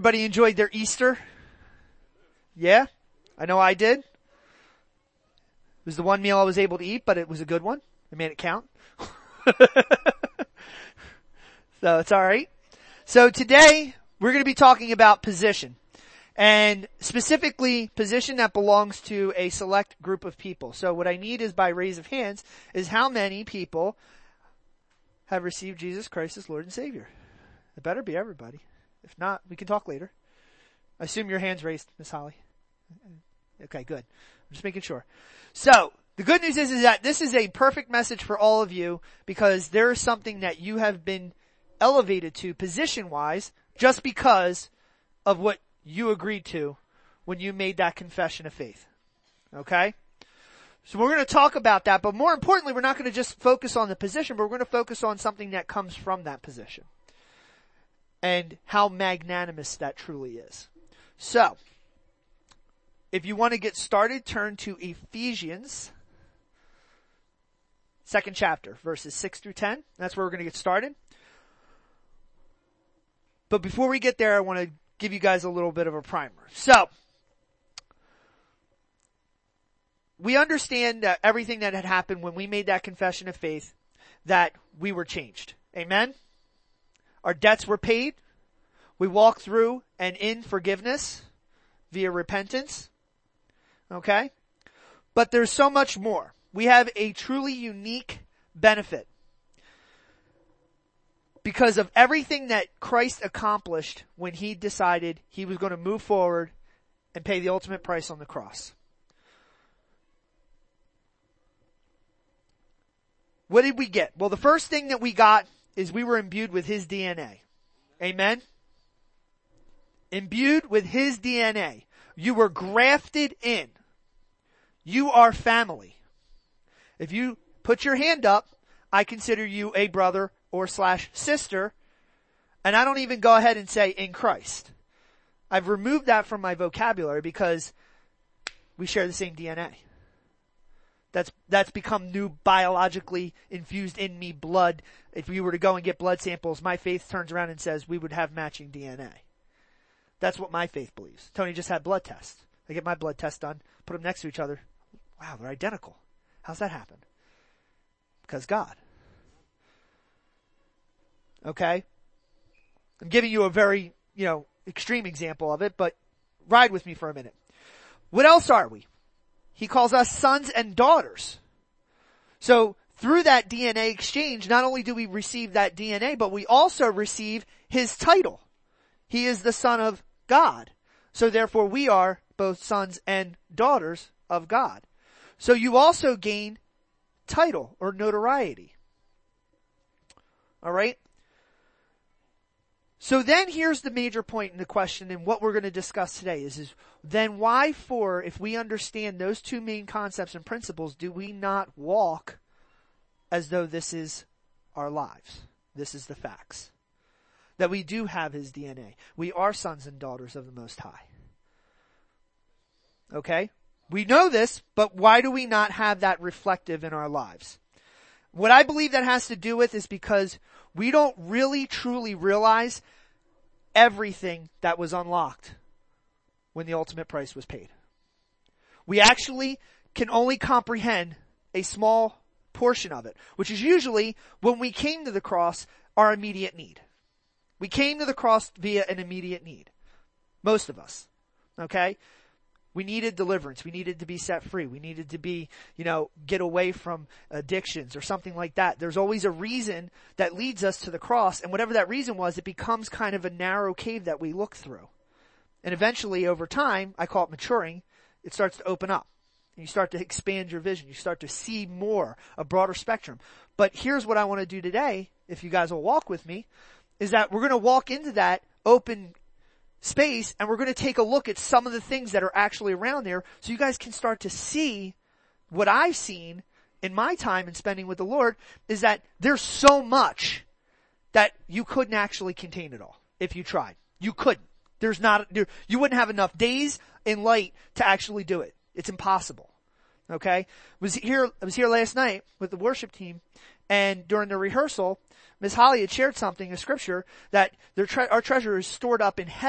Everybody enjoyed their Easter? Yeah? I know I did. It was the one meal I was able to eat, but it was a good one. I made it count. So it's alright. So today, we're going to be talking about position. And specifically, position that belongs to a select group of people. So what I need is by raise of hands is how many people have received Jesus Christ as Lord and Savior. It better be everybody. If not, we can talk later. I assume your hand's raised, Miss Holly. Okay, good. I'm just making sure. So, the good news is that this is a perfect message for all of you because there is something that you have been elevated to position-wise just because of what you agreed to when you made that confession of faith. Okay? So we're going to talk about that, but more importantly, we're not going to just focus on the position, but we're going to focus on something that comes from that position. And how magnanimous that truly is. So, if you want to get started, turn to Ephesians, 2nd chapter, verses 6 through 10. That's where we're going to get started. But before we get there, I want to give you guys a little bit of a primer. So, we understand that everything that had happened when we made that confession of faith, that we were changed. Amen? Our debts were paid. We walked through and in forgiveness via repentance. Okay? But there's so much more. We have a truly unique benefit. Because of everything that Christ accomplished when he decided he was going to move forward and pay the ultimate price on the cross. What did we get? Well, the first thing that we got is we were imbued with his DNA. Amen? Imbued with his DNA. You were grafted in. You are family. If you put your hand up, I consider you a brother or / sister, and I don't even go ahead and say in Christ. I've removed that from my vocabulary because we share the same DNA. That's become new biologically infused in me blood. If we were to go and get blood samples, my faith turns around and says we would have matching DNA. That's what my faith believes. Tony just had blood tests. I get my blood test done, put them next to each other. Wow, they're identical. How's that happen? Because God. Okay? I'm giving you a very, extreme example of it, but ride with me for a minute. What else are we? He calls us sons and daughters. So, through that DNA exchange, not only do we receive that DNA, but we also receive his title. He is the Son of God. So therefore we are both sons and daughters of God. So you also gain title or notoriety. Alright? So then here's the major point in the question and what we're going to discuss today is then why if we understand those two main concepts and principles, do we not walk as though this is our lives? This is the facts. That we do have his DNA. We are sons and daughters of the Most High. Okay? We know this, but why do we not have that reflective in our lives? What I believe that has to do with is because we don't really truly realize everything that was unlocked when the ultimate price was paid. We actually can only comprehend a small portion of it, which is usually when we came to the cross, our immediate need. We came to the cross via an immediate need. Most of us. Okay? We needed deliverance. We needed to be set free. We needed to be, get away from addictions or something like that. There's always a reason that leads us to the cross. And whatever that reason was, it becomes kind of a narrow cave that we look through. And eventually, over time, I call it maturing, it starts to open up. And you start to expand your vision. You start to see more, a broader spectrum. But here's what I want to do today, if you guys will walk with me, is that we're going to walk into that open space and we're going to take a look at some of the things that are actually around there so you guys can start to see what I've seen in my time and spending with the Lord is that there's so much that you couldn't actually contain it all if you tried. You couldn't. You wouldn't have enough days in light to actually do it. It's impossible. Okay? I was here last night with the worship team and during the rehearsal, Ms. Holly had shared something in scripture that our treasure is stored up in heaven.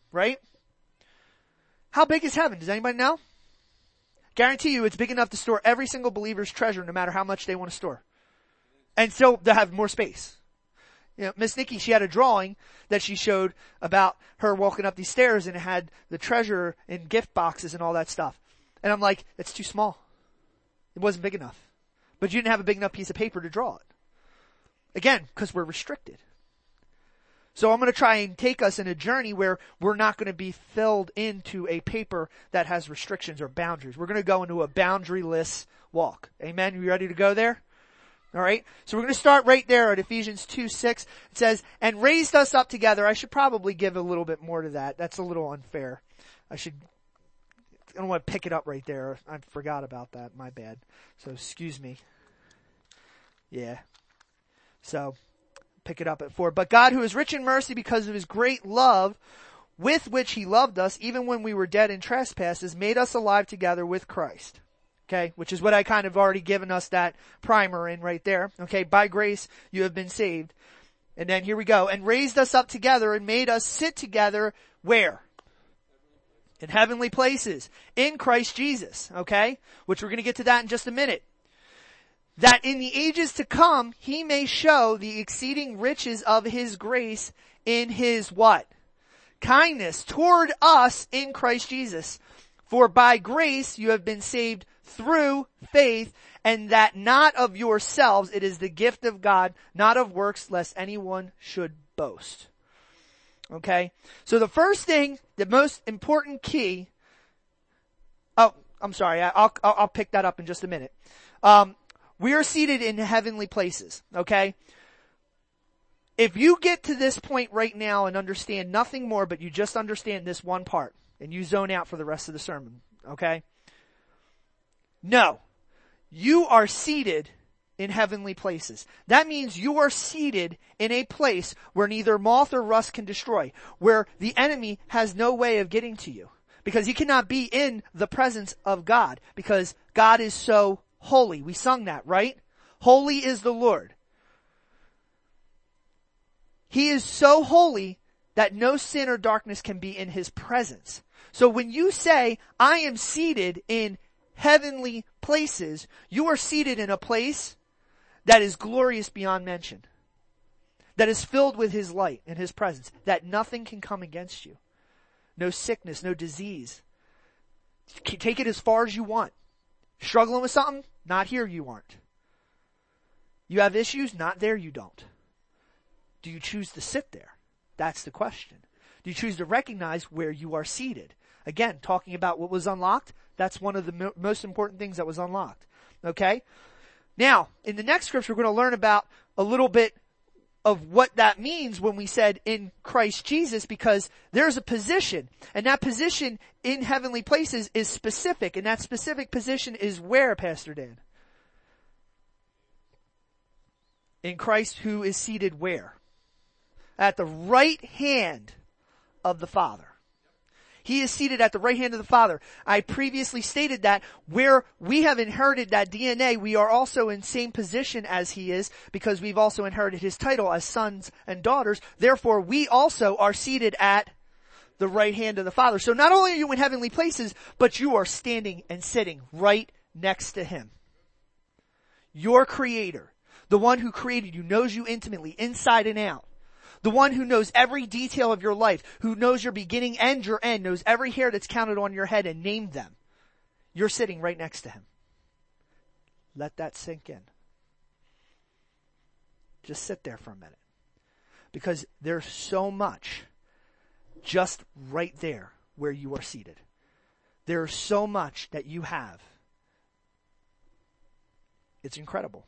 right? How big is heaven? Does anybody know? Guarantee you it's big enough to store every single believer's treasure, no matter how much they want to store. And still to have more space. You know, Miss Nikki, she had a drawing that she showed about her walking up these stairs, and it had the treasure and gift boxes and all that stuff. And I'm like, it's too small. It wasn't big enough. But you didn't have a big enough piece of paper to draw it. Again, because we're restricted. So I'm going to try and take us in a journey where we're not going to be filled into a paper that has restrictions or boundaries. We're going to go into a boundaryless walk. Amen? You ready to go there? All right. So we're going to start right there at Ephesians 2:6. It says, and raised us up together. I should probably give a little bit more to that. That's a little unfair. I don't want to pick it up right there. I forgot about that. My bad. So excuse me. Yeah. So pick it up at 4. But God, who is rich in mercy because of his great love with which he loved us, even when we were dead in trespasses, made us alive together with Christ. Okay, which is what I kind of already given us that primer in right there. Okay, by grace you have been saved. And then here we go. And raised us up together and made us sit together where? In heavenly places. In Christ Jesus. Okay, which we're going to get to that in just a minute. That in the ages to come, he may show the exceeding riches of his grace in his what? Kindness toward us in Christ Jesus. For by grace you have been saved through faith, and that not of yourselves, it is the gift of God, not of works, lest anyone should boast. Okay? So the first thing, the most important key, I'm sorry, I'll pick that up in just a minute. We are seated in heavenly places, okay? If you get to this point right now and understand nothing more, but you just understand this one part, and you zone out for the rest of the sermon, okay? No. You are seated in heavenly places. That means you are seated in a place where neither moth or rust can destroy, where the enemy has no way of getting to you, because he cannot be in the presence of God, because God is so holy. We sung that, right? Holy is the Lord. He is so holy that no sin or darkness can be in his presence. So when you say, I am seated in heavenly places, you are seated in a place that is glorious beyond mention, that is filled with his light and his presence, that nothing can come against you. No sickness, no disease. Take it as far as you want. Struggling with something? Not here you aren't. You have issues? Not there you don't. Do you choose to sit there? That's the question. Do you choose to recognize where you are seated? Again, talking about what was unlocked, that's one of the most important things that was unlocked. Okay? Now, in the next scripture, we're going to learn about a little bit of what that means when we said in Christ Jesus, because there's a position, and that position in heavenly places is specific, and that specific position is where, Pastor Dan? In Christ, who is seated where? At the right hand of the Father. He is seated at the right hand of the Father. I previously stated that where we have inherited that DNA, we are also in same position as he is, because we've also inherited his title as sons and daughters. Therefore, we also are seated at the right hand of the Father. So not only are you in heavenly places, but you are standing and sitting right next to him. Your Creator, the one who created you, knows you intimately, inside and out. The one who knows every detail of your life, who knows your beginning and your end, knows every hair that's counted on your head and named them. You're sitting right next to him. Let that sink in. Just sit there for a minute. Because there's so much just right there where you are seated. There's so much that you have. It's incredible.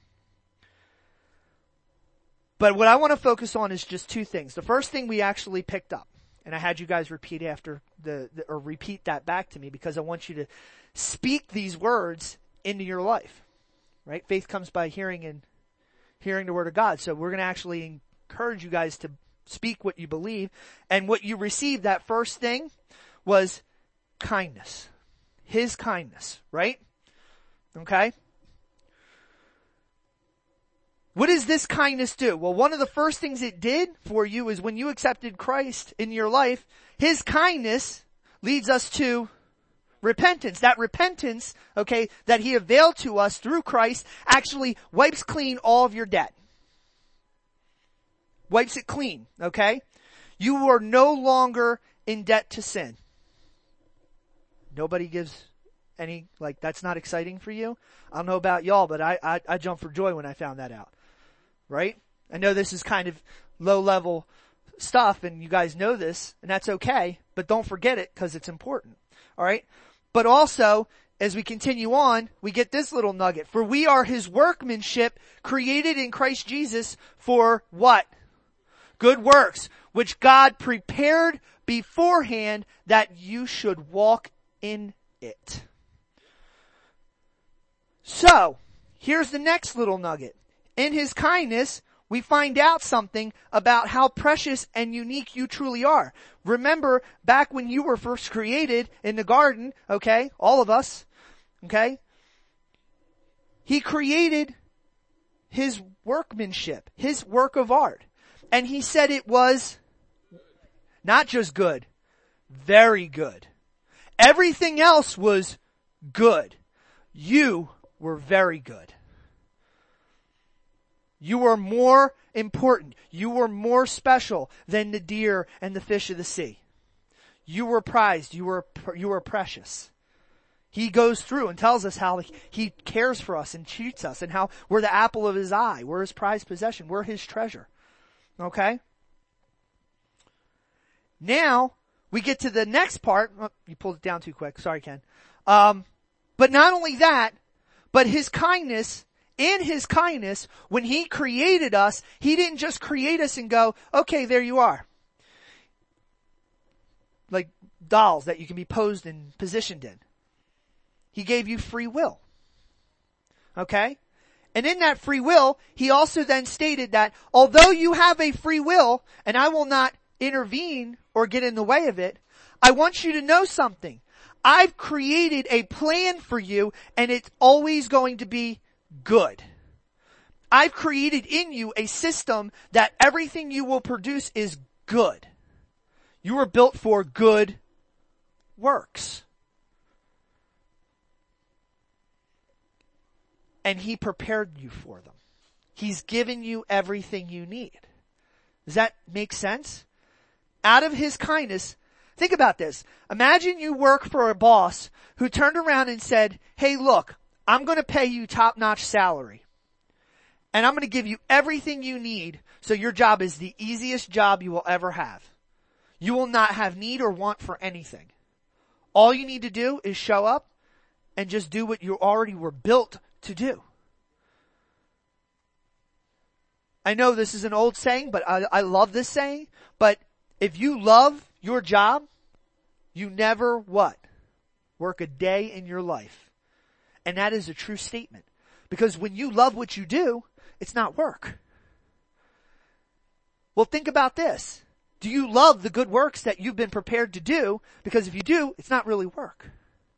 But what I want to focus on is just two things. The first thing we actually picked up, and I had you guys repeat repeat that back to me, because I want you to speak these words into your life. Right? Faith comes by hearing, and hearing the word of God. So we're going to actually encourage you guys to speak what you believe. And what you received, that first thing, was kindness. His kindness, right? Okay? what does this kindness do? Well, one of the first things it did for you is when you accepted Christ in your life, His kindness leads us to repentance. That repentance, okay, that He availed to us through Christ actually wipes clean all of your debt. Wipes it clean, okay? You are no longer in debt to sin. Nobody gives any, like, that's not exciting for you? I don't know about y'all, but I jumped for joy when I found that out. Right? I know this is kind of low level stuff and you guys know this and that's okay, but don't forget it because it's important. Alright? But also, as we continue on, we get this little nugget. For we are His workmanship created in Christ Jesus for what? Good works, which God prepared beforehand that you should walk in it. So, here's the next little nugget. In His kindness, we find out something about how precious and unique you truly are. Remember, back when you were first created in the garden, okay, all of us, okay, He created His workmanship, His work of art. And He said it was not just good, very good. Everything else was good. You were very good. You were more important. You were more special than the deer and the fish of the sea. You were prized. You were precious. He goes through and tells us how He cares for us and treats us and how we're the apple of His eye. We're His prized possession. We're His treasure. Okay? Now, we get to the next part. Oh, you pulled it down too quick. Sorry, Ken. But not only that, but His kindness, in His kindness, when He created us, He didn't just create us and go, okay, there you are. Like dolls that you can be posed and positioned in. He gave you free will. Okay? And in that free will, He also then stated that although you have a free will, and I will not intervene or get in the way of it, I want you to know something. I've created a plan for you, and it's always going to be good. I've created in you a system that everything you will produce is good. You were built for good works. And He prepared you for them. He's given you everything you need. Does that make sense? Out of His kindness, think about this. Imagine you work for a boss who turned around and said, hey, look, I'm going to pay you top-notch salary. And I'm going to give you everything you need so your job is the easiest job you will ever have. You will not have need or want for anything. All you need to do is show up and just do what you already were built to do. I know this is an old saying, but I love this saying. But if you love your job, you never what? Work a day in your life. And that is a true statement. Because when you love what you do, it's not work. Well, think about this. Do you love the good works that you've been prepared to do? Because if you do, it's not really work.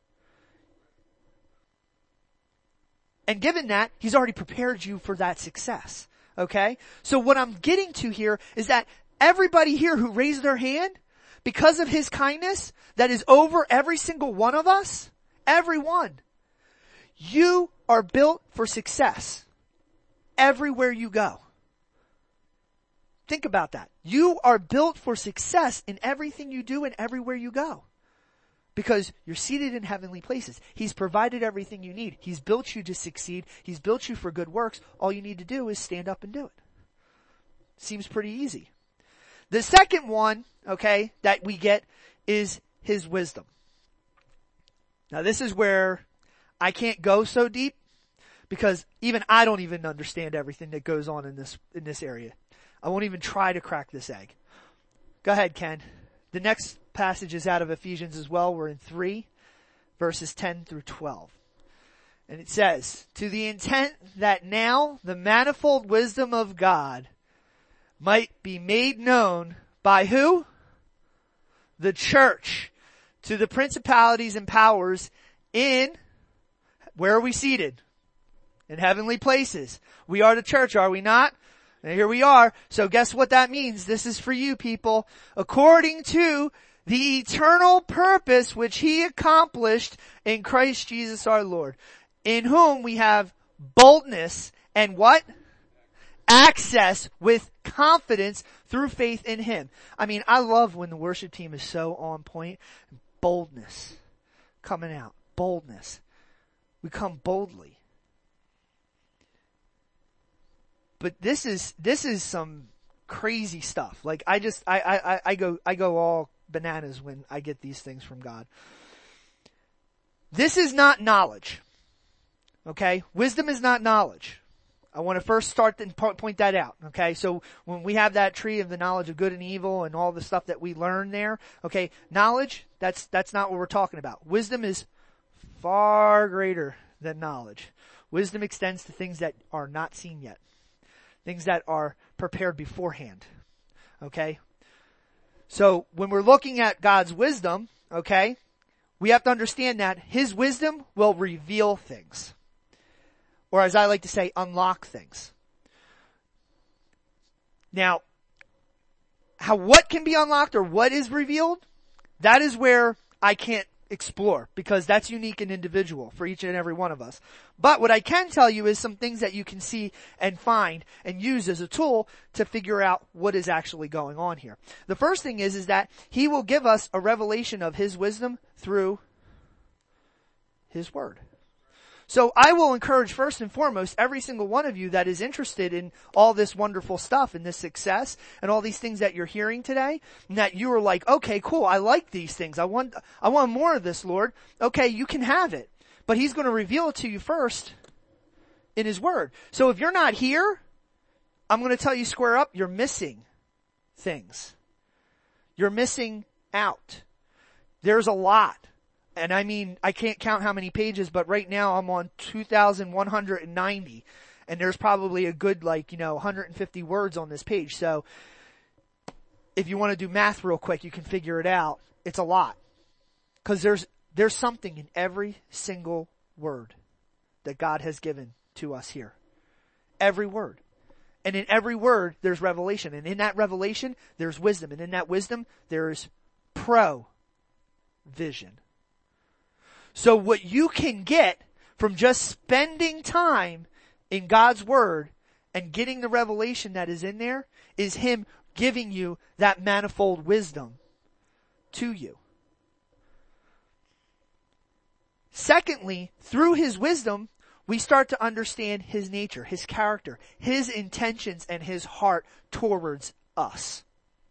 And given that, He's already prepared you for that success. Okay? So what I'm getting to here is that everybody here who raised their hand, because of His kindness that is over every single one of us, everyone, you are built for success everywhere you go. Think about that. You are built for success in everything you do and everywhere you go. Because you're seated in heavenly places. He's provided everything you need. He's built you to succeed. He's built you for good works. All you need to do is stand up and do it. Seems pretty easy. The second one, okay, that we get is His wisdom. Now this is where I can't go so deep because even I don't even understand everything that goes on in this area. I won't even try to crack this egg. Go ahead, Ken. The next passage is out of Ephesians as well. We're in 3, verses 10 through 12. And it says, to the intent that now the manifold wisdom of God might be made known by who? The church. To the principalities and powers in, where are we seated? in heavenly places. We are the church, are we not? And here we are. So guess what that means? This is for you people. According to the eternal purpose which he accomplished in Christ Jesus our Lord, in whom we have boldness and what? Access with confidence through faith in him. I mean, I love when the worship team is so on point. Boldness coming out. Boldness. We come boldly. But this is some crazy stuff. Like I go all bananas when I get these things from God. This is not knowledge. Okay? Wisdom is not knowledge. I want to first start and point that out. Okay? So when we have that tree of the knowledge of good and evil and all the stuff that we learn there, okay, knowledge, that's not what we're talking about. Wisdom is far greater than knowledge. Wisdom extends to things that are not seen yet. Things that are prepared beforehand. Okay? So when we're looking at God's wisdom, okay, we have to understand that his wisdom will reveal things. Or as I like to say, unlock things. Now, what can be unlocked or what is revealed? That is where I can't explore, because that's unique and individual for each and every one of us. But what I can tell you is some things that you can see and find and use as a tool to figure out what is actually going on here. The first thing is that he will give us a revelation of his wisdom through his word. So I will encourage first and foremost every single one of you that is interested in all this wonderful stuff and this success and all these things that you're hearing today, and that you are like, okay, cool, I like these things. I want more of this, Lord. Okay, you can have it. But he's going to reveal it to you first in his word. So if you're not here, I'm going to tell you square up, you're missing things. You're missing out. There's a lot. And I mean, I can't count how many pages, but right now I'm on 2,190. And there's probably a good 150 words on this page. So if you want to do math real quick, you can figure it out. It's a lot. Because there's something in every single word that God has given to us here. Every word. And in every word, there's revelation. And in that revelation, there's wisdom. And in that wisdom, there's provision. So what you can get from just spending time in God's word and getting the revelation that is in there is him giving you that manifold wisdom to you. Secondly, through his wisdom, we start to understand his nature, his character, his intentions, and his heart towards us.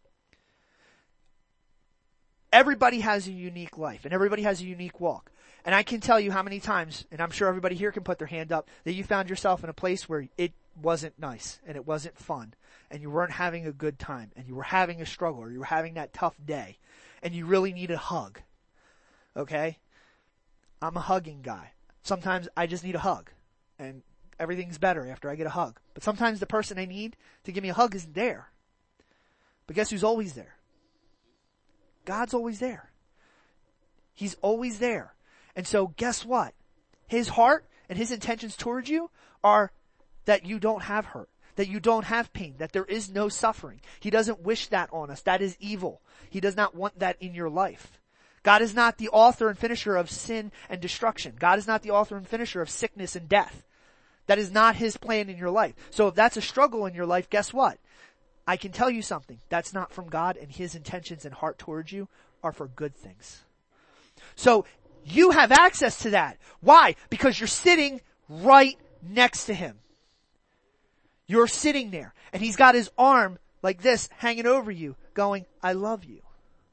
Everybody has a unique life, and everybody has a unique walk. And I can tell you how many times, and I'm sure everybody here can put their hand up, that you found yourself in a place where it wasn't nice, and it wasn't fun, and you weren't having a good time, and you were having a struggle, or you were having that tough day, and you really need a hug. Okay? I'm a hugging guy. Sometimes I just need a hug, and everything's better after I get a hug. But sometimes the person I need to give me a hug isn't there. But guess who's always there? God's always there. He's always there. And so guess what? His heart and his intentions towards you are that you don't have hurt, that you don't have pain, that there is no suffering. He doesn't wish that on us. That is evil. He does not want that in your life. God is not the author and finisher of sin and destruction. God is not the author and finisher of sickness and death. That is not his plan in your life. So if that's a struggle in your life, guess what? I can tell you something. That's not from God, and his intentions and heart towards you are for good things. So you have access to that. Why? Because you're sitting right next to him. You're sitting there, and he's got his arm like this hanging over you going, I love you.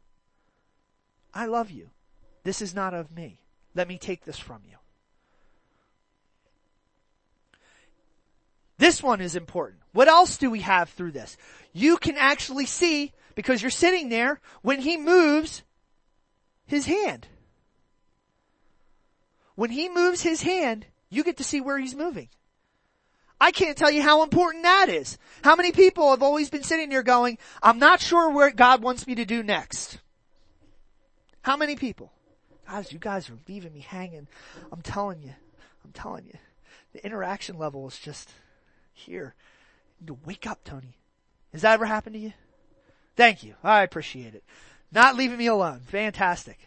I love you. This is not of me. Let me take this from you. This one is important. What else do we have through this? You can actually see, because you're sitting there, when he moves his hand. When he moves his hand, you get to see where he's moving. I can't tell you how important that is. How many people have always been sitting there going, I'm not sure what God wants me to do next? How many people? Guys, you guys are leaving me hanging. I'm telling you. The interaction level is just here. You need to wake up, Tony. Has that ever happened to you? Thank you. I appreciate it. Not leaving me alone. Fantastic.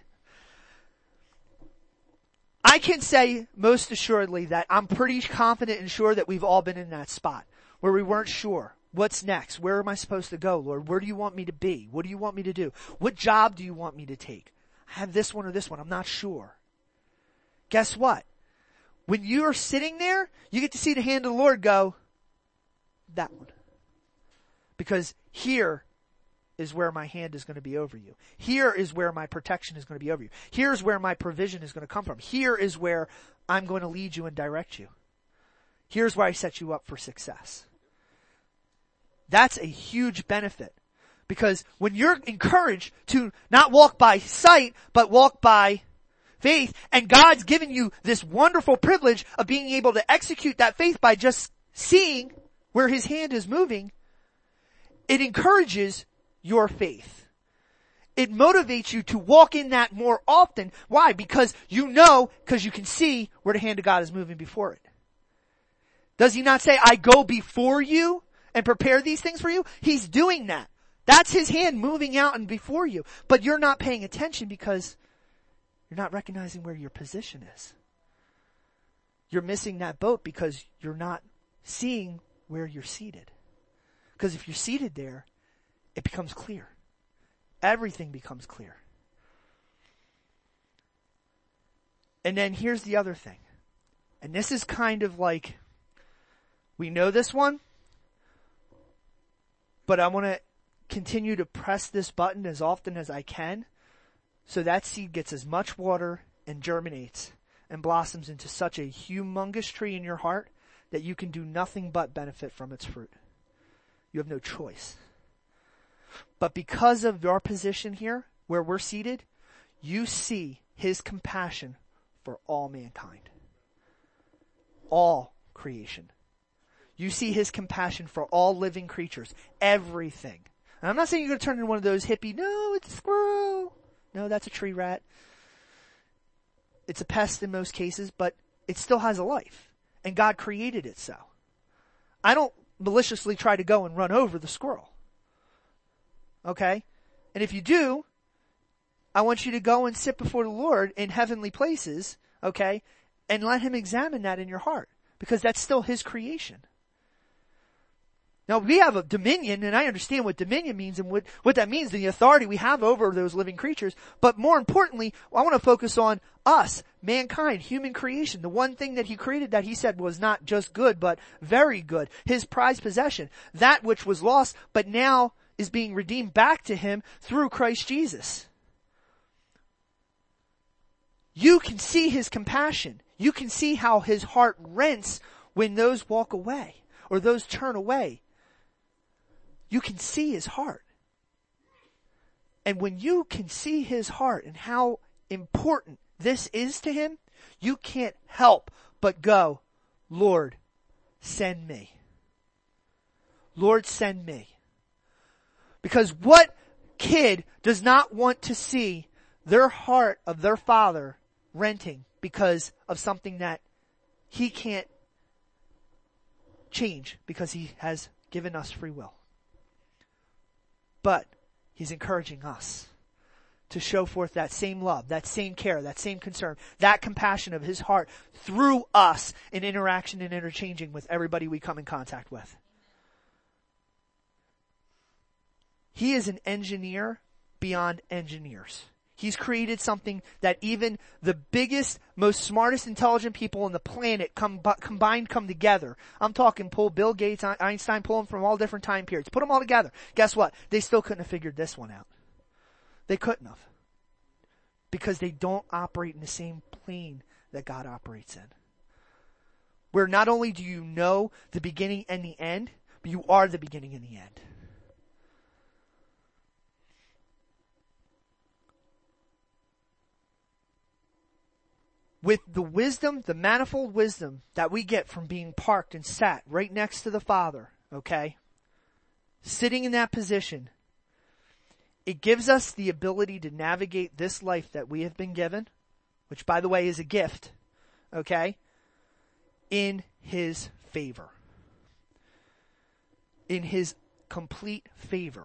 I can say most assuredly that I'm pretty confident and sure that we've all been in that spot where we weren't sure. What's next? Where am I supposed to go, Lord? Where do you want me to be? What do you want me to do? What job do you want me to take? I have this one or this one. I'm not sure. Guess what? When you're sitting there, you get to see the hand of the Lord go, that one. Because here is where my hand is going to be over you. Here is where my protection is going to be over you. Here's where my provision is going to come from. Here is where I'm going to lead you and direct you. Here's where I set you up for success. That's a huge benefit. Because when you're encouraged to not walk by sight, but walk by faith, and God's given you this wonderful privilege of being able to execute that faith by just seeing where His hand is moving, it encourages your faith. It motivates you to walk in that more often. Why? Because you can see where the hand of God is moving before it. Does He not say, I go before you and prepare these things for you? He's doing that. That's His hand moving out and before you. But you're not paying attention because you're not recognizing where your position is. You're missing that boat because you're not seeing where you're seated. Because if you're seated there, it becomes clear. Everything becomes clear. And then here's the other thing. And this is kind of like, we know this one, but I want to continue to press this button as often as I can so that seed gets as much water and germinates and blossoms into such a humongous tree in your heart that you can do nothing but benefit from its fruit. You have no choice. But because of your position here, where we're seated, you see His compassion for all mankind. All creation. You see His compassion for all living creatures. Everything. And I'm not saying you're going to turn into one of those hippie, no, it's a squirrel. No, that's a tree rat. It's a pest in most cases, but it still has a life. And God created it so. I don't maliciously try to go and run over the squirrel. Okay? And if you do, I want you to go and sit before the Lord in heavenly places, okay? And let Him examine that in your heart. Because that's still His creation. Now, we have a dominion, and I understand what dominion means and what that means, the authority we have over those living creatures. But more importantly, I want to focus on us, mankind, human creation. The one thing that He created that He said was not just good, but very good. His prized possession. That which was lost, but now is being redeemed back to Him through Christ Jesus. You can see His compassion. You can see how His heart rents when those walk away or those turn away. You can see His heart. And when you can see His heart and how important this is to Him, you can't help but go, Lord, send me. Lord, send me. Because what kid does not want to see their heart of their father renting because of something that he can't change because He has given us free will? But He's encouraging us to show forth that same love, that same care, that same concern, that compassion of His heart through us in interaction and interchanging with everybody we come in contact with. He is an engineer beyond engineers. He's created something that even the biggest, most smartest, intelligent people on the planet combined come together. I'm talking pull Bill Gates, Einstein, pull them from all different time periods. Put them all together. Guess what? They still couldn't have figured this one out. They couldn't have. Because they don't operate in the same plane that God operates in. Where not only do you know the beginning and the end, but you are the beginning and the end. With the wisdom, the manifold wisdom that we get from being parked and sat right next to the Father, okay? Sitting in that position, it gives us the ability to navigate this life that we have been given, which by the way is a gift, okay? In his favor. In his complete favor.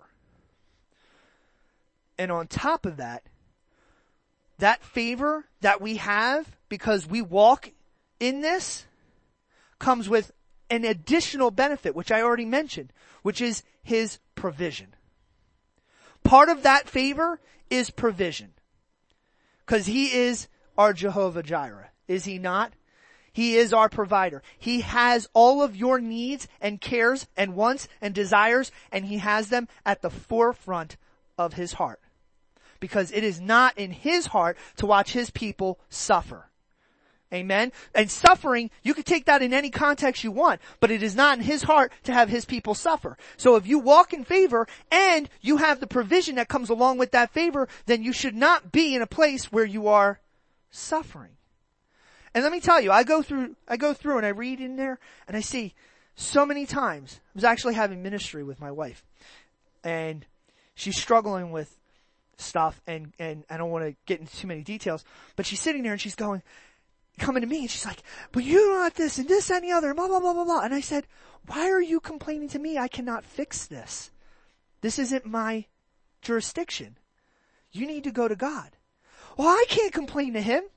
And on top of that, that favor that we have because we walk in this comes with an additional benefit, which I already mentioned, which is his provision. Part of that favor is provision. Because he is our Jehovah Jireh. Is he not? He is our provider. He has all of your needs and cares and wants and desires, and he has them at the forefront of his heart. Because it is not in his heart to watch his people suffer. Amen? And suffering, you could take that in any context you want, but it is not in his heart to have his people suffer. So if you walk in favor and you have the provision that comes along with that favor, then you should not be in a place where you are suffering. And let me tell you, I go through and I read in there and I see so many times, I was actually having ministry with my wife and she's struggling with stuff and I don't want to get into too many details, but she's sitting there and she's coming to me and she's like, but you don't want this and this and the other, blah, blah, blah, blah, blah. And I said, why are you complaining to me? I cannot fix this. This isn't my jurisdiction. You need to go to God. Well, I can't complain to him.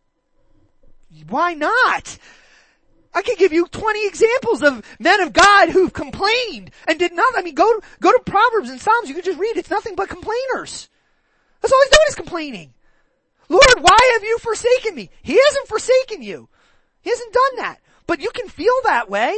Why not? I can give you 20 examples of men of God who've complained and did not. I mean, go to Proverbs and Psalms. You can just read. It's nothing but complainers. That's all he's doing is complaining. Lord, why have you forsaken me? He hasn't forsaken you. He hasn't done that. But you can feel that way.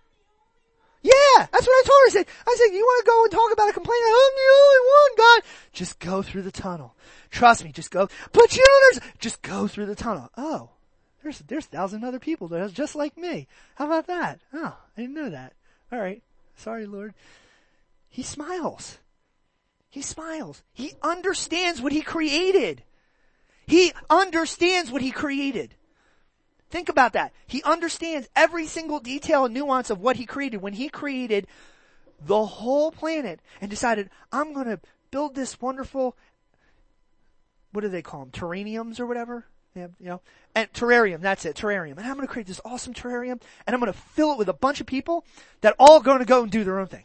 Yeah, that's what I told her. I said, you want to go and talk about a complainer? I'm the only one, God. Just go through the tunnel. Trust me, just go. But you know, just go through the tunnel. Oh, there's 1,000 other people that are just like me. How about that? Oh, I didn't know that. All right. Sorry, Lord. He smiles. He smiles. He understands what he created. He understands what he created. Think about that. He understands every single detail and nuance of what he created when he created the whole planet and decided, I'm going to build this wonderful, what do they call them? Terrariums or whatever? Yeah, you know, and terrarium, that's it, terrarium. And I'm going to create this awesome terrarium and I'm going to fill it with a bunch of people that all going to go and do their own thing.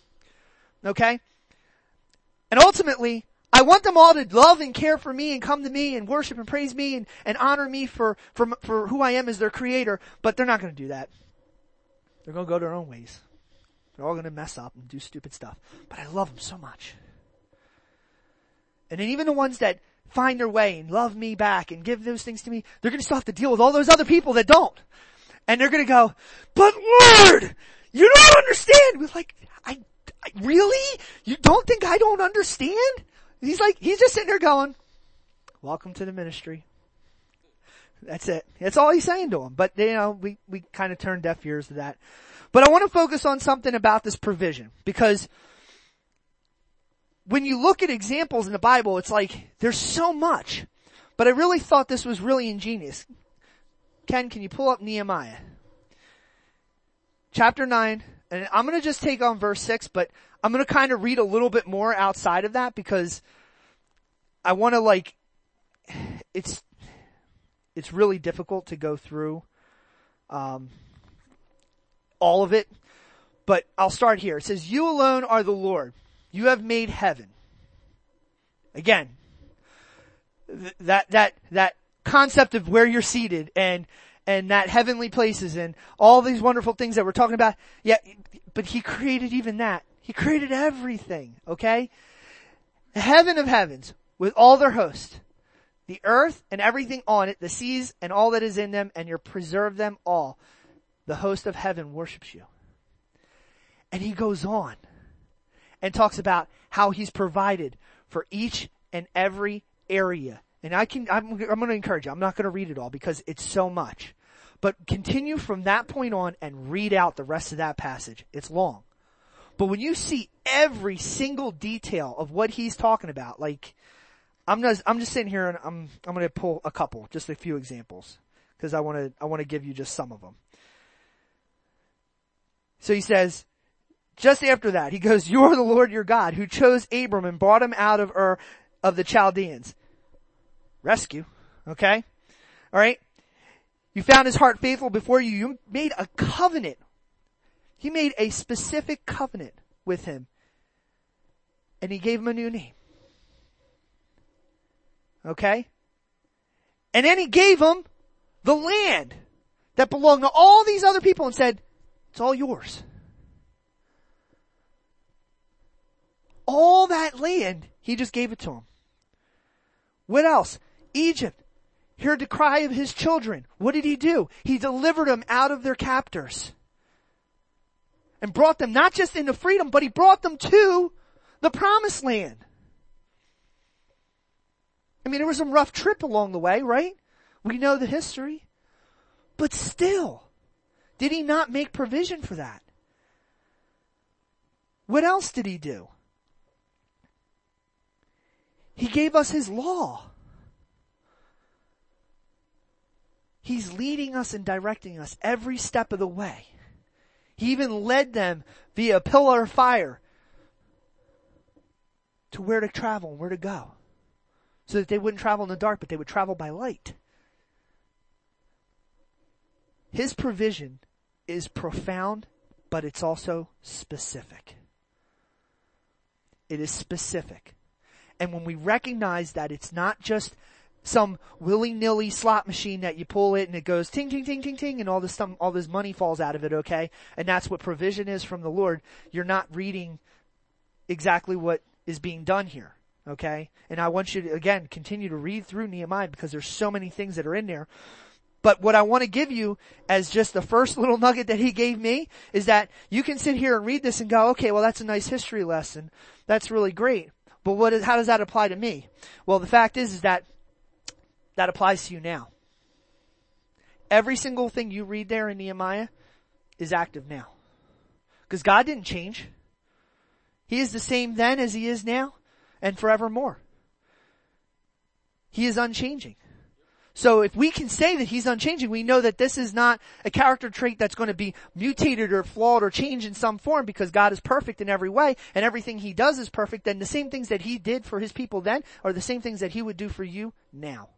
Okay? And ultimately, I want them all to love and care for me and come to me and worship and praise me and honor me for who I am as their creator, but they're not going to do that. They're going to go their own ways. They're all going to mess up and do stupid stuff. But I love them so much. And then even the ones that find their way and love me back and give those things to me, they're going to still have to deal with all those other people that don't. And they're going to go, but Lord, you don't understand. We're like, I really? You don't think I don't understand? He's just sitting there going, welcome to the ministry. That's it. That's all he's saying to him. But, you know, we kind of turn deaf ears to that. But I want to focus on something about this provision. Because when you look at examples in the Bible, it's like, there's so much. But I really thought this was really ingenious. Ken, can you pull up Nehemiah? Chapter 9. And I'm going to just take on verse 6, but I'm going to kind of read a little bit more outside of that because I want to it's really difficult to go through, all of it, but I'll start here. It says, you alone are the Lord. You have made heaven. Again, that concept of where you're seated and that heavenly places and all these wonderful things that we're talking about. Yeah, but he created even that. He created everything, okay? The heaven of heavens with all their host, the earth and everything on it, the seas and all that is in them, and you preserve them all. The host of heaven worships you. And he goes on and talks about how he's provided for each and every area. And I'm going to encourage you. I'm not going to read it all because it's so much. But continue from that point on and read out the rest of that passage. It's long. But when you see every single detail of what he's talking about, like, I'm just sitting here and I'm going to pull a couple, just a few examples, because I want to give you just some of them. So he says, just after that, he goes, you are the Lord your God who chose Abram and brought him out of Ur of the Chaldeans. Rescue. Okay? Alright? You found his heart faithful before you. You made a covenant. He made a specific covenant with him. And he gave him a new name. Okay? And then he gave him the land that belonged to all these other people and said, it's all yours. All that land, he just gave it to him. What else? Egypt heard the cry of his children. What did he do? He delivered them out of their captors. And brought them not just into freedom, but he brought them to the promised land. I mean, there was some rough trip along the way, right? We know the history. But still, did he not make provision for that? What else did he do? He gave us his law. He's leading us and directing us every step of the way. He even led them via a pillar of fire to where to travel and where to go. So that they wouldn't travel in the dark, but they would travel by light. His provision is profound, but it's also specific. It is specific. And when we recognize that it's not just some willy-nilly slot machine that you pull it and it goes ting, ting, ting, ting, ting, and all this money falls out of it, okay? And that's what provision is from the Lord. You're not reading exactly what is being done here, okay? And I want you to, again, continue to read through Nehemiah because there's so many things that are in there. But what I want to give you as just the first little nugget that he gave me is that you can sit here and read this and go, okay, well that's a nice history lesson. That's really great. But how does that apply to me? Well, the fact is that applies to you now. Every single thing you read there in Nehemiah is active now. Because God didn't change. He is the same then as he is now and forevermore. He is unchanging. So if we can say that he's unchanging, we know that this is not a character trait that's going to be mutated or flawed or changed in some form because God is perfect in every way and everything he does is perfect. And the same things that he did for his people then are the same things that he would do for you now.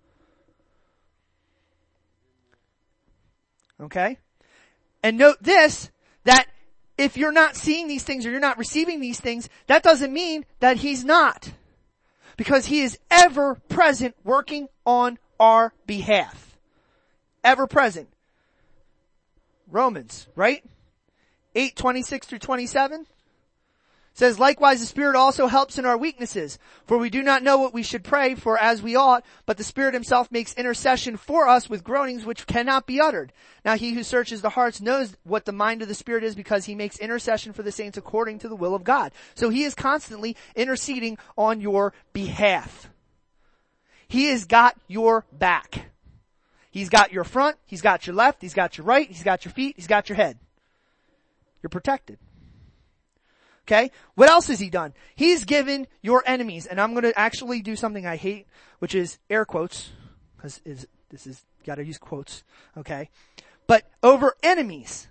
Okay? And note this, that if you're not seeing these things or you're not receiving these things, that doesn't mean that he's not. Because he is ever present working on our behalf. Ever present. Romans, right? 8:26 through 27 says, likewise the Spirit also helps in our weaknesses, for we do not know what we should pray for as we ought, but the Spirit himself makes intercession for us with groanings which cannot be uttered. Now he who searches the hearts knows what the mind of the Spirit is because he makes intercession for the saints according to the will of God. So he is constantly interceding on your behalf. He has got your back. He's got your front, he's got your left, he's got your right, he's got your feet, he's got your head. You're protected. Okay? What else has he done? He's given your enemies, and I'm going to actually do something I hate, which is air quotes, because this is, gotta use quotes, okay? But over enemies,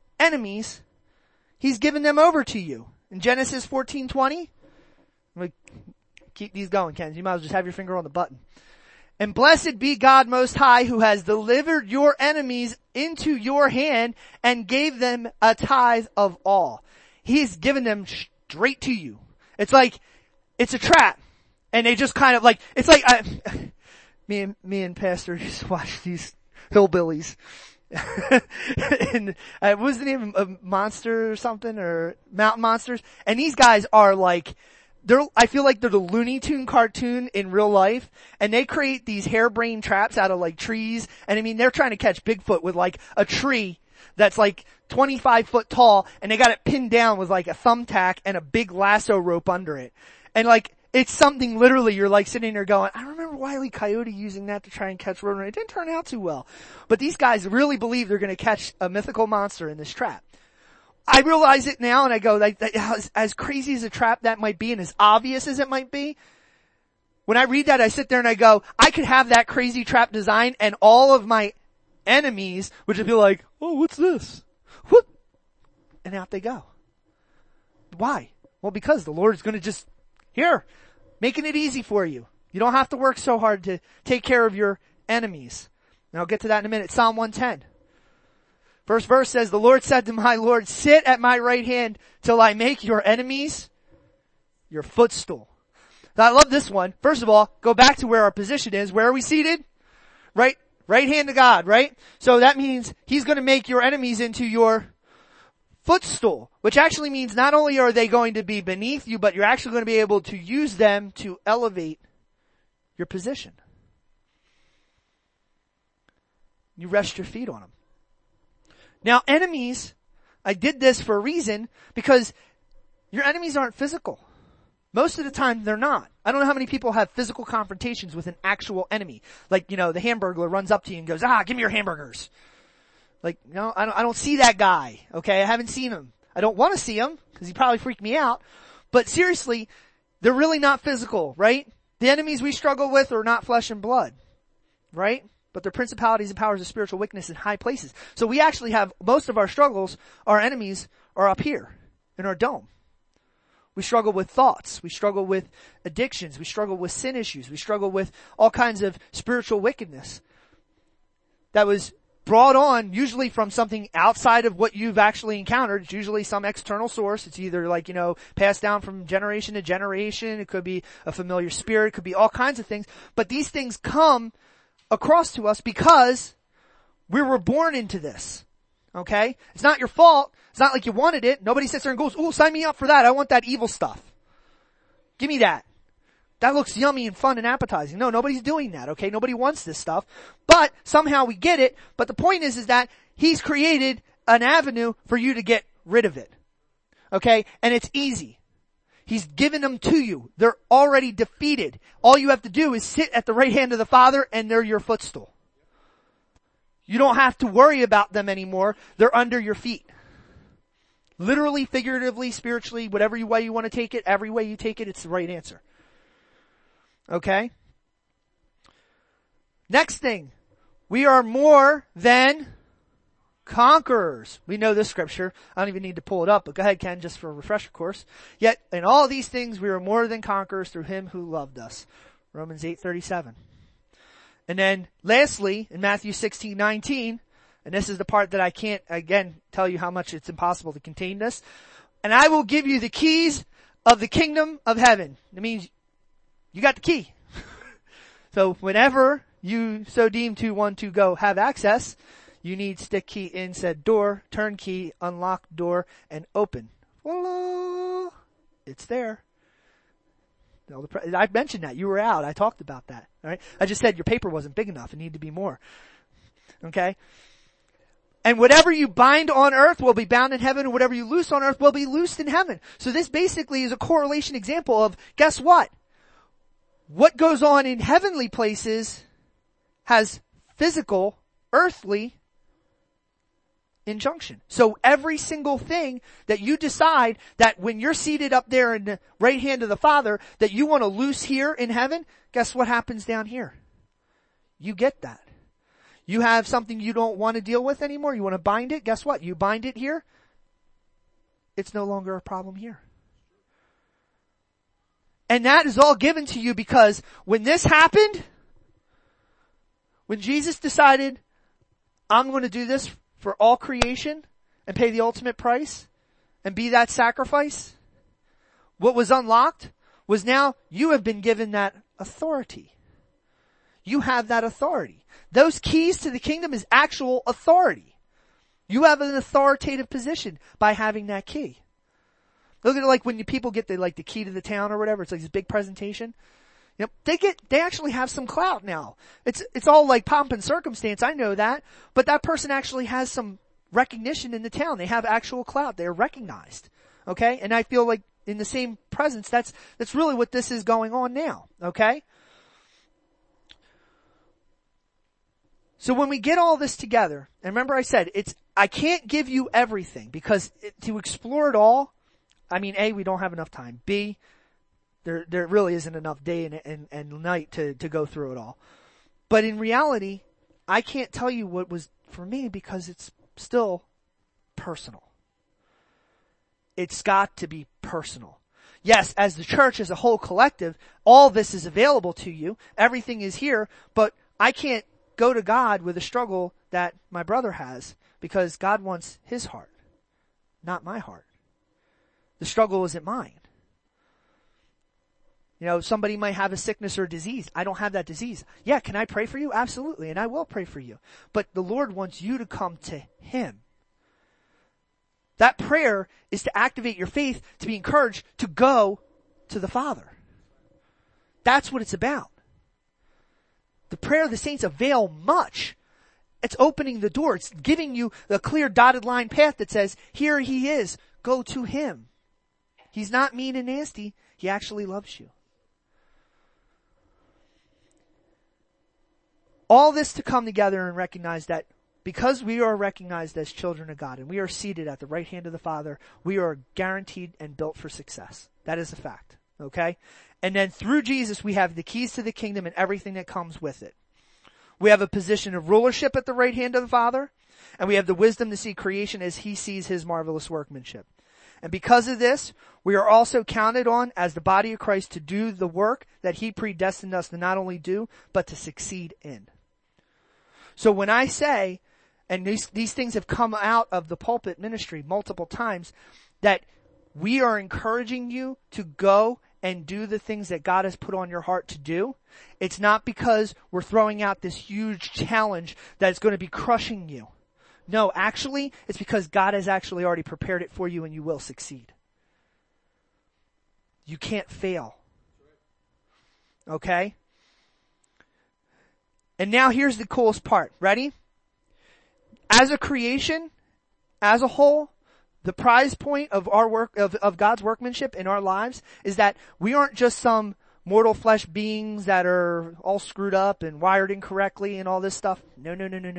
he's given them over to you. In Genesis 14:20, I'm going to keep these going, Ken. You might as well just have your finger on the button. And blessed be God Most High, who has delivered your enemies into your hand and gave them a tithe of all. He's given them straight to you. It's like, it's a trap. And they just kind of like, it's like, me and Pastor used to watch these hillbillies. And what was the name of Monster or something, or Mountain Monsters? And these guys are like, I feel like they're the Looney Tune cartoon in real life, and they create these harebrained traps out of like trees, and I mean, they're trying to catch Bigfoot with like a tree that's like 25 foot tall, and they got it pinned down with like a thumbtack and a big lasso rope under it. And like, it's something literally you're like sitting there going, I remember Wile E. Coyote using that to try and catch Roadrunner. It didn't turn out too well. But these guys really believe they're gonna catch a mythical monster in this trap. I realize it now, and I go, like, as crazy as a trap that might be and as obvious as it might be, when I read that, I sit there and I go, I could have that crazy trap design and all of my enemies would just be like, oh, what's this? What? And out they go. Why? Well, because the Lord is going to just, here, making it easy for you. You don't have to work so hard to take care of your enemies. And I'll get to that in a minute. Psalm 110. First verse says, the Lord said to my Lord, sit at my right hand till I make your enemies your footstool. Now, I love this one. First of all, go back to where our position is. Where are we seated? Right hand to God, right? So that means He's going to make your enemies into your footstool, which actually means not only are they going to be beneath you, but you're actually going to be able to use them to elevate your position. You rest your feet on them. Now, enemies, I did this for a reason, because your enemies aren't physical. Most of the time, they're not. I don't know how many people have physical confrontations with an actual enemy. Like, the Hamburglar runs up to you and goes, give me your hamburgers. Like, no, I don't see that guy, okay? I haven't seen him. I don't want to see him, because he probably freaked me out. But seriously, they're really not physical, right? The enemies we struggle with are not flesh and blood, right? But they're principalities and powers of spiritual wickedness in high places. So we actually have, most of our struggles, our enemies are up here, in our dome. We struggle with thoughts. We struggle with addictions. We struggle with sin issues. We struggle with all kinds of spiritual wickedness that was brought on usually from something outside of what you've actually encountered. It's usually some external source. It's either passed down from generation to generation. It could be a familiar spirit. It could be all kinds of things. But these things come across to us because we were born into this. Okay? It's not your fault. It's not like you wanted it. Nobody sits there and goes, sign me up for that. I want that evil stuff. Give me that. That looks yummy and fun and appetizing. No, nobody's doing that, okay? Nobody wants this stuff. But somehow we get it. But the point is that He's created an avenue for you to get rid of it. Okay? And it's easy. He's given them to you. They're already defeated. All you have to do is sit at the right hand of the Father and they're your footstool. You don't have to worry about them anymore. They're under your feet. Literally, figuratively, spiritually, whatever way you want to take it, every way you take it, it's the right answer. Okay? Next thing. We are more than conquerors. We know this scripture. I don't even need to pull it up, but go ahead, Ken, just for a refresher course. Yet, in all these things, we are more than conquerors through Him who loved us. Romans 8:37. And then, lastly, in Matthew 16:19, and this is the part that I can't, again, tell you how much it's impossible to contain this. And I will give you the keys of the kingdom of heaven. It means you got the key. So whenever you so deem to want to go have access, you need stick key in said door, turn key, unlock door, and open. Voila! It's there. I mentioned that. You were out. I talked about that. All right. I just said your paper wasn't big enough. It needed to be more. Okay. And whatever you bind on earth will be bound in heaven, and whatever you loose on earth will be loosed in heaven. So this basically is a correlation example of, guess what? What goes on in heavenly places has physical, earthly injunction. So every single thing that you decide that when you're seated up there in the right hand of the Father, that you want to loose here in heaven, guess what happens down here? You get that. You have something you don't want to deal with anymore. You want to bind it. Guess what? You bind it here. It's no longer a problem here. And that is all given to you because when this happened, when Jesus decided, I'm going to do this for all creation and pay the ultimate price and be that sacrifice, what was unlocked was now you have been given that authority. You have that authority. Those keys to the kingdom is actual authority. You have an authoritative position by having that key. Look at it like when people get the key to the town or whatever. It's like this big presentation. They actually have some clout now. It's all like pomp and circumstance. I know that, but that person actually has some recognition in the town. They have actual clout. They're recognized. Okay. And I feel like in the same presence, that's really what this is going on now. Okay. So when we get all this together, and remember I said, I can't give you everything because to explore it all, I mean, A, we don't have enough time. B, there really isn't enough day and night to go through it all. But in reality, I can't tell you what was for me because it's still personal. It's got to be personal. Yes, as the church, as a whole collective, all this is available to you. Everything is here, but I can't go to God with a struggle that my brother has because God wants his heart, not my heart. The struggle isn't mine. You know, somebody might have a sickness or disease. I don't have that disease. Yeah, can I pray for you? Absolutely, and I will pray for you. But the Lord wants you to come to him. That prayer is to activate your faith, to be encouraged to go to the Father. That's what it's about. The prayer of the saints avail much. It's opening the door. It's giving you the clear dotted line path that says, here he is. Go to him. He's not mean and nasty. He actually loves you. All this to come together and recognize that because we are recognized as children of God and we are seated at the right hand of the Father, we are guaranteed and built for success. That is a fact. Okay? And then through Jesus, we have the keys to the kingdom and everything that comes with it. We have a position of rulership at the right hand of the Father, and we have the wisdom to see creation as he sees his marvelous workmanship. And because of this, we are also counted on as the body of Christ to do the work that he predestined us to not only do, but to succeed in. So when I say, and these things have come out of the pulpit ministry multiple times, that we are encouraging you to go and do the things that God has put on your heart to do, it's not because we're throwing out this huge challenge that is going to be crushing you. No, actually, it's because God has actually already prepared it for you and you will succeed. You can't fail. Okay? And now here's the coolest part. Ready? As a creation, as a whole, the prize point of our work, of God's workmanship in our lives is that we aren't just some mortal flesh beings that are all screwed up and wired incorrectly and all this stuff. No.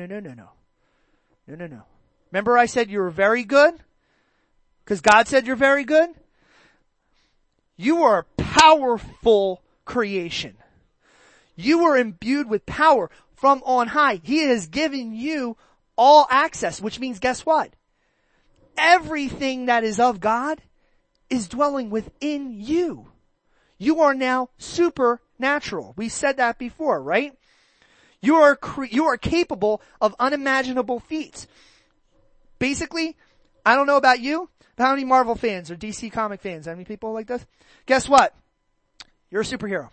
Remember I said you were very good? Because God said you're very good? You are a powerful creation. You are imbued with power from on high. He has given you all access, which means guess what? Everything that is of God is dwelling within you. You are now supernatural. We said that before, right? You are capable of unimaginable feats. Basically, I don't know about you, but how many Marvel fans or DC comic fans? How many people like this? Guess what? You're a superhero.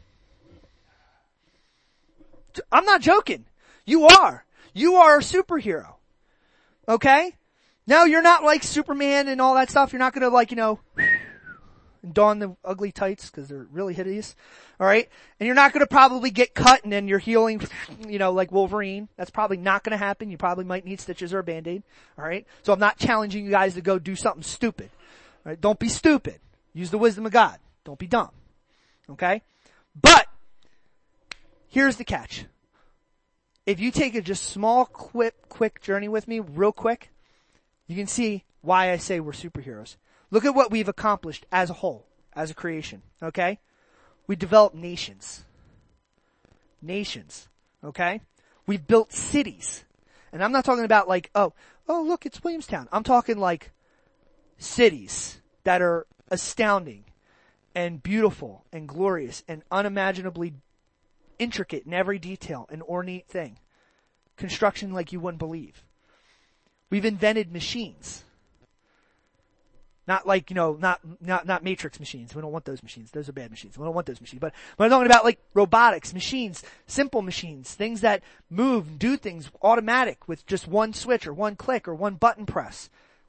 I'm not joking. You are. You are a superhero. Okay? No, you're not like Superman and all that stuff. You're not gonna don the ugly tights because they're really hideous. Alright? And you're not gonna probably get cut and then you're healing, like Wolverine. That's probably not gonna happen. You probably might need stitches or a Band-Aid. Alright? So I'm not challenging you guys to go do something stupid. Alright? Don't be stupid. Use the wisdom of God. Don't be dumb. Okay? But, here's the catch. If you take a just small, quick journey with me, real quick, you can see why I say we're superheroes. Look at what we've accomplished as a whole, as a creation, okay? We developed nations. Nations, okay? We've built cities. And I'm not talking about oh, look, it's Williamstown. I'm talking like cities that are astounding and beautiful and glorious and unimaginably intricate in every detail, an ornate thing. Construction like you wouldn't believe. We've invented machines. Not not Matrix machines. We don't want those machines. Those are bad machines. We don't want those machines. But I'm talking about robotics, machines, simple machines, things that move and do things automatic with just one switch or one click or one button press.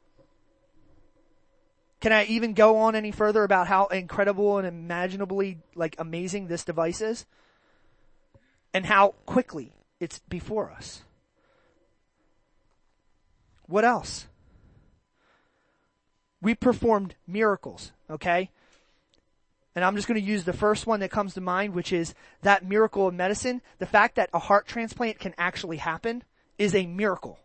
Can I even go on any further about how incredible and imaginably amazing this device is? And how quickly it's before us. What else? We performed miracles, okay? And I'm just going to use the first one that comes to mind, which is that miracle of medicine. The fact that a heart transplant can actually happen is a miracle.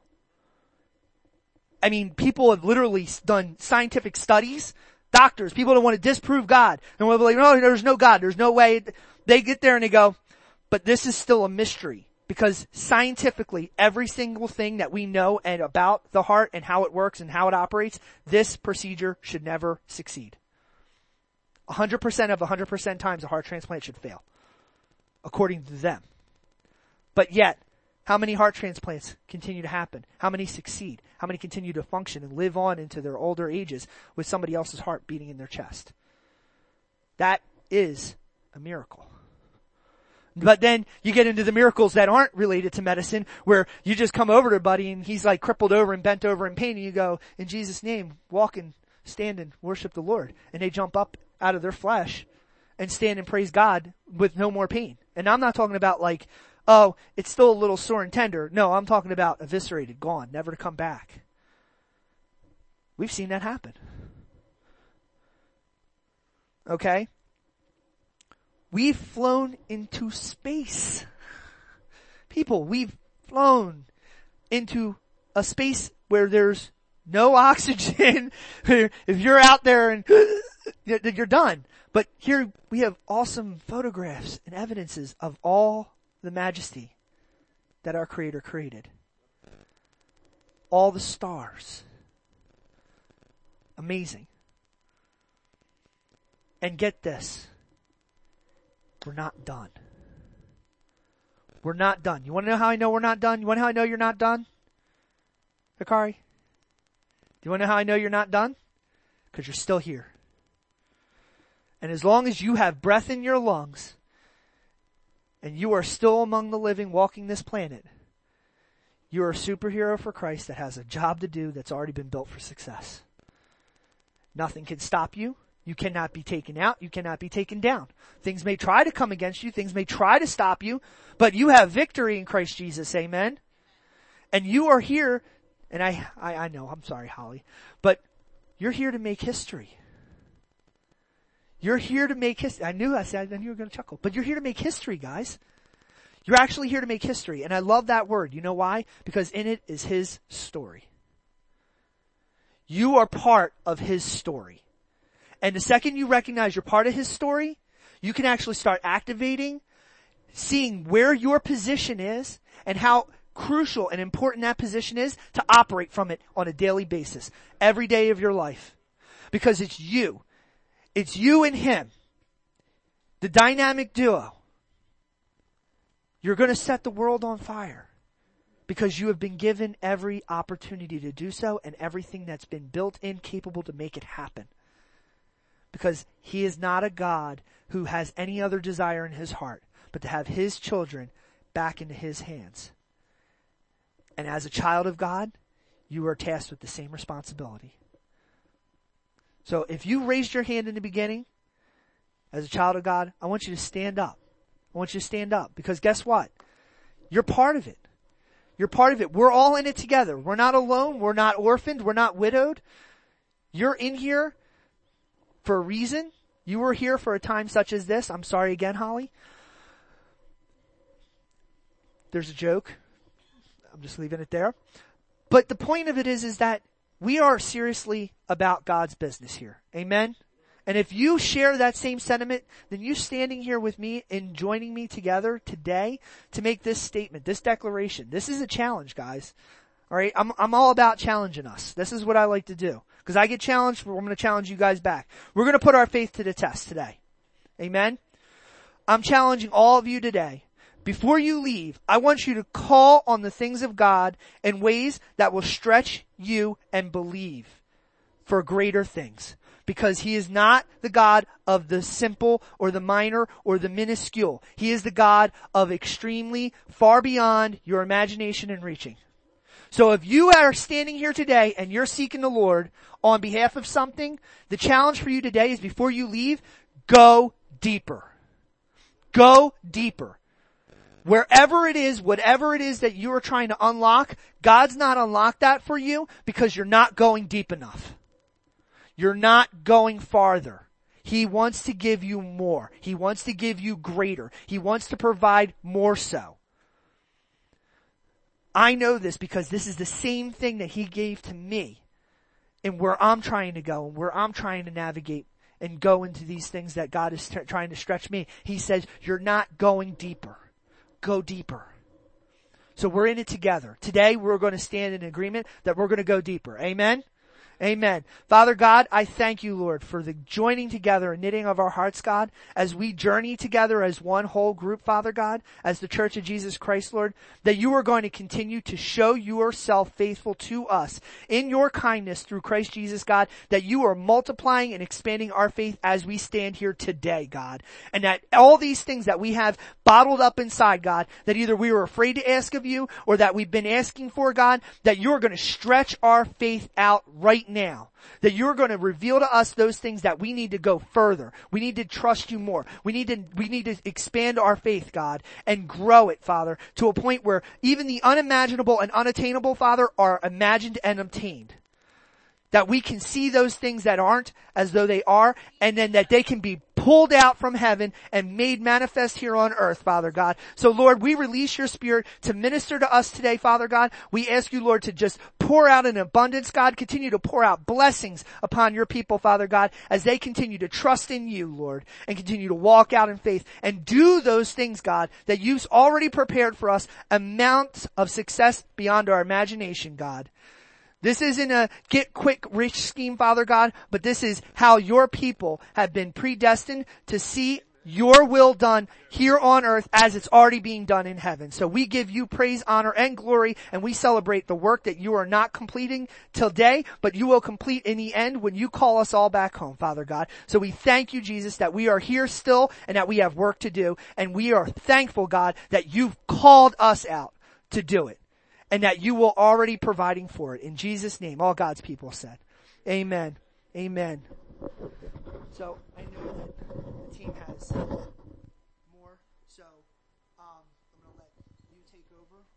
I mean, people have literally done scientific studies. Doctors, people don't want to disprove God. They want to be like, no, there's no God. There's no way. They get there and they go, but this is still a mystery. Because scientifically, every single thing that we know and about the heart and how it works and how it operates, this procedure should never succeed. 100% of 100% times a heart transplant should fail. According to them. But yet, How many heart transplants continue to happen? How many succeed? How many continue to function and live on into their older ages with somebody else's heart beating in their chest? That is a miracle. But then you get into the miracles that aren't related to medicine, where you just come over to a buddy and he's like crippled over and bent over in pain, and you go, in Jesus' name, walk and stand and worship the Lord. And they jump up out of their flesh and stand and praise God with no more pain. And I'm not talking about like, oh, it's still a little sore and tender. No, I'm talking about eviscerated, gone, never to come back. We've seen that happen. Okay? We've flown into space. People, we've flown into a space where there's no oxygen. If you're out there and you're done. But here we have awesome photographs and evidences of all the majesty that our Creator created. All the stars. Amazing. And get this. We're not done. We're not done. You want to know how I know we're not done? You want to know how I know you're not done? Hikari? Do you want to know how I know you're not done? Because you're still here. And as long as you have breath in your lungs, and you are still among the living walking this planet, you are a superhero for Christ that has a job to do that's already been built for success. Nothing can stop you. You cannot be taken out. You cannot be taken down. Things may try to come against you. Things may try to stop you, but you have victory in Christ Jesus. Amen. And you are here, and I know, I'm sorry, Holly, but you're here to make history. You're here to make history. I knew you were going to chuckle, but you're here to make history, guys. You're actually here to make history. And I love that word. You know why? Because in it is His story. You are part of His story. And the second you recognize you're part of His story, you can actually start activating, seeing where your position is and how crucial and important that position is to operate from it on a daily basis, every day of your life. Because it's you. It's you and Him. The dynamic duo. You're going to set the world on fire because you have been given every opportunity to do so and everything that's been built in capable to make it happen. Because He is not a God who has any other desire in His heart but to have His children back into His hands. And as a child of God, you are tasked with the same responsibility. So if you raised your hand in the beginning, as a child of God, I want you to stand up. I want you to stand up because guess what? You're part of it. You're part of it. We're all in it together. We're not alone. We're not orphaned. We're not widowed. You're in here for a reason. You were here for a time such as this. I'm sorry again, Holly. There's a joke. I'm just leaving it there. But the point of it is that we are seriously about God's business here. Amen? And if you share that same sentiment, then you standing here with me and joining me together today to make this statement, this declaration. This is a challenge, guys. All right? I'm all about challenging us. This is what I like to do. Because I get challenged, I'm going to challenge you guys back. We're going to put our faith to the test today. Amen? I'm challenging all of you today. Before you leave, I want you to call on the things of God in ways that will stretch you and believe for greater things. Because He is not the God of the simple or the minor or the minuscule. He is the God of extremely far beyond your imagination and reaching. So if you are standing here today and you're seeking the Lord on behalf of something, the challenge for you today is before you leave, go deeper. Go deeper. Wherever it is, whatever it is that you are trying to unlock, God's not unlocked that for you because you're not going deep enough. You're not going farther. He wants to give you more. He wants to give you greater. He wants to provide more so. I know this because this is the same thing that He gave to me and where I'm trying to go and where I'm trying to navigate and go into these things that God is trying to stretch me. He says, you're not going deeper. Go deeper. So we're in it together. Today we're going to stand in agreement that we're going to go deeper. Amen? Amen. Father God, I thank you, Lord, for the joining together and knitting of our hearts, God, as we journey together as one whole group, Father God, as the Church of Jesus Christ, Lord, that you are going to continue to show yourself faithful to us in your kindness through Christ Jesus, God, that you are multiplying and expanding our faith as we stand here today, God, and that all these things that we have bottled up inside, God, that either we were afraid to ask of you or that we've been asking for, God, that you're going to stretch our faith out right now, that you're going to reveal to us those things that we need to go further. We need to trust you more. We need to expand our faith, God, and grow it, Father, to a point where even the unimaginable and unattainable, Father, are imagined and obtained. That we can see those things that aren't as though they are, and then that they can be pulled out from heaven and made manifest here on earth, Father God. So Lord, we release your Spirit to minister to us today, Father God. We ask you, Lord, to just pour out an abundance, God. Continue to pour out blessings upon your people, Father God, as they continue to trust in you, Lord, and continue to walk out in faith and do those things, God, that you've already prepared for us, amounts of success beyond our imagination, God. This isn't a get-quick-rich scheme, Father God, but this is how your people have been predestined to see your will done here on earth as it's already being done in heaven. So we give you praise, honor, and glory, and we celebrate the work that you are not completing today, but you will complete in the end when you call us all back home, Father God. So we thank you, Jesus, that we are here still and that we have work to do, and we are thankful, God, that you've called us out to do it. And that you will already providing for it. In Jesus' name, all God's people said. Amen. Amen. So I know that the team has